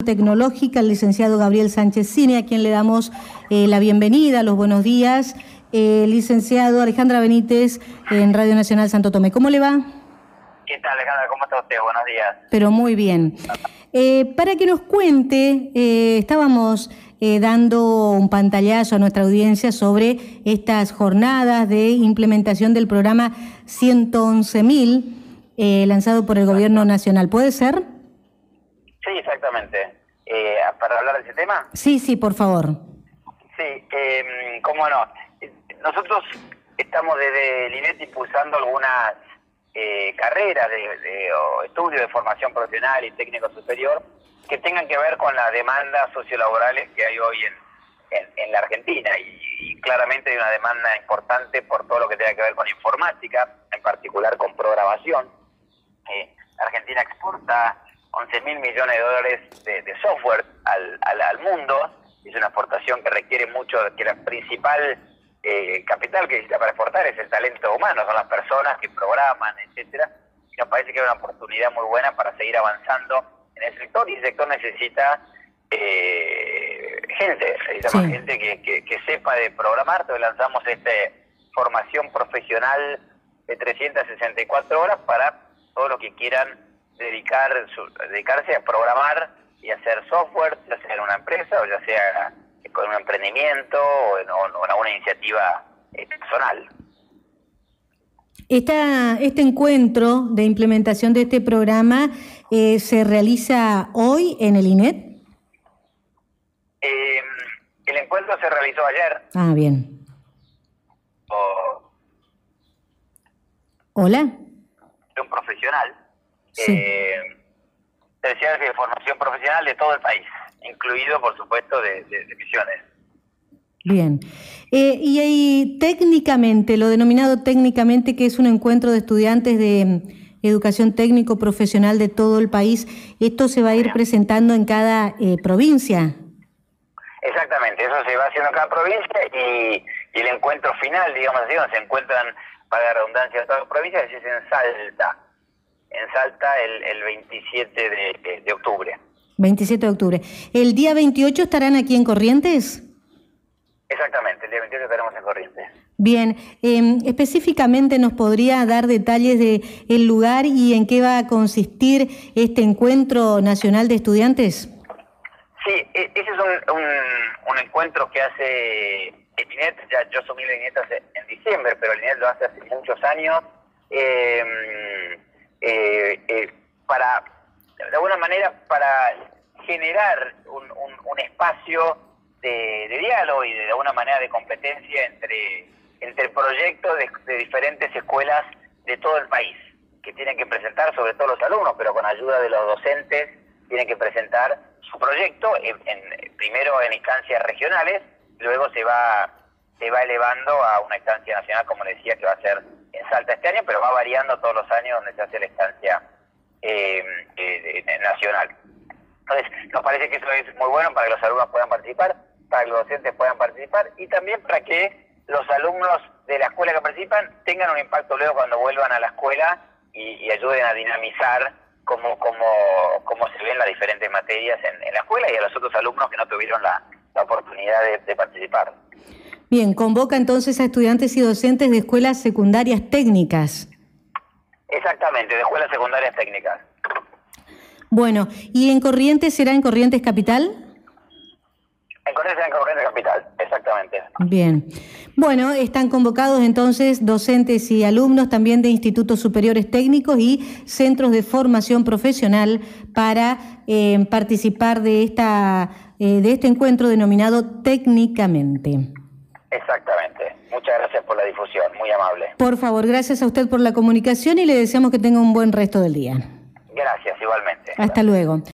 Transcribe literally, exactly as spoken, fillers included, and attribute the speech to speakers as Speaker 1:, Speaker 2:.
Speaker 1: Tecnológica, el licenciado Gabriel Sánchez Cine, a quien le damos eh, la bienvenida, los buenos días. Eh, licenciado Alejandra Benítez, en Radio Nacional Santo Tomé. ¿Cómo le va?
Speaker 2: ¿Qué tal, Alejandra? ¿Cómo está usted? Buenos días.
Speaker 1: Pero muy bien. Eh, para que nos cuente, eh, estábamos eh, dando un pantallazo a nuestra audiencia sobre estas jornadas de implementación del programa ciento once mil, eh, lanzado por el Gobierno Nacional. ¿Puede ser?
Speaker 2: Sí, exactamente. Eh, ¿Para hablar de ese tema?
Speaker 1: Sí, sí, por favor.
Speaker 2: Sí, eh, cómo no. Nosotros estamos desde el I N E T impulsando algunas eh, carreras de, de o estudios de formación profesional y técnico superior que tengan que ver con las demandas sociolaborales que hay hoy en, en, en la Argentina. Y, y claramente hay una demanda importante por todo lo que tenga que ver con informática, en particular con programación. Eh, Argentina exporta once mil millones de dólares de, de software al, al, al mundo. Es una exportación que requiere mucho, que la principal eh, capital que necesita para exportar es el talento humano, son las personas que programan, etcétera. Y nos parece que es una oportunidad muy buena para seguir avanzando en el sector, y el sector necesita eh, gente, necesitamos sí. gente que, que, que sepa de programar. Entonces lanzamos esta formación profesional de trescientas sesenta y cuatro horas para todos los que quieran dedicar su, dedicarse a programar y hacer software, ya sea en una empresa o ya sea con un emprendimiento o en, o en alguna iniciativa eh, personal.
Speaker 1: Esta, este encuentro de implementación de este programa eh, se realiza hoy en el I N E T.
Speaker 2: Eh, el encuentro se realizó ayer.
Speaker 1: Ah, bien.
Speaker 2: O,
Speaker 1: Hola.
Speaker 2: De un profesional.
Speaker 1: Sí.
Speaker 2: Eh, terciarios de formación profesional de todo el país, incluido, por supuesto, de, de, de Misiones.
Speaker 1: Bien. Eh, y ahí técnicamente, lo denominado técnicamente, que es un encuentro de estudiantes de educación técnico profesional de todo el país, ¿esto se va a ir Bien. presentando en cada eh, provincia?
Speaker 2: Exactamente, eso se va haciendo en cada provincia, y, y el encuentro final, digamos así, donde se encuentran, para la redundancia, de todas las provincias, es en Salta. En Salta el, el veintisiete de, de octubre.
Speaker 1: veintisiete de octubre. ¿El día veintiocho estarán aquí en Corrientes?
Speaker 2: Exactamente, el día veintiocho estaremos en Corrientes.
Speaker 1: Bien, eh, específicamente nos podría dar detalles de el lugar y en qué va a consistir este encuentro nacional de estudiantes.
Speaker 2: Sí, ese es un, un, un encuentro que hace el I N E T. Ya yo asumí el I N E T hace, en diciembre, pero el I N E T lo hace hace muchos años. Eh, Eh, eh, para, de alguna manera, para generar un, un, un espacio de, de diálogo y de, de alguna manera de competencia entre, entre proyectos de, de diferentes escuelas de todo el país, que tienen que presentar, sobre todo los alumnos, pero con ayuda de los docentes, tienen que presentar su proyecto, en, en, primero en instancias regionales, luego se va, se va elevando a una instancia nacional, como le decía, que va a ser en Salta este año, pero va variando todos los años donde se hace la estancia eh, eh, nacional. Entonces, nos parece que eso es muy bueno para que los alumnos puedan participar, para que los docentes puedan participar, y también para que los alumnos de la escuela que participan tengan un impacto luego cuando vuelvan a la escuela y, y ayuden a dinamizar cómo, cómo, cómo se ven las diferentes materias en, en la escuela, y a los otros alumnos que no tuvieron la, la oportunidad de, de participar.
Speaker 1: Bien, convoca entonces a estudiantes y docentes de escuelas secundarias técnicas.
Speaker 2: Exactamente, de escuelas secundarias técnicas.
Speaker 1: Bueno, ¿y en Corrientes será en Corrientes Capital?
Speaker 2: En Corrientes será en Corrientes Capital, exactamente.
Speaker 1: Bien. Bueno, están convocados entonces docentes y alumnos también de institutos superiores técnicos y centros de formación profesional para eh, participar de, esta, eh, de este encuentro denominado Técnicamente.
Speaker 2: Exactamente. Muchas gracias por la difusión, muy amable.
Speaker 1: Por favor, gracias a usted por la comunicación y le deseamos que tenga un buen resto del día.
Speaker 2: Gracias, igualmente.
Speaker 1: Hasta luego.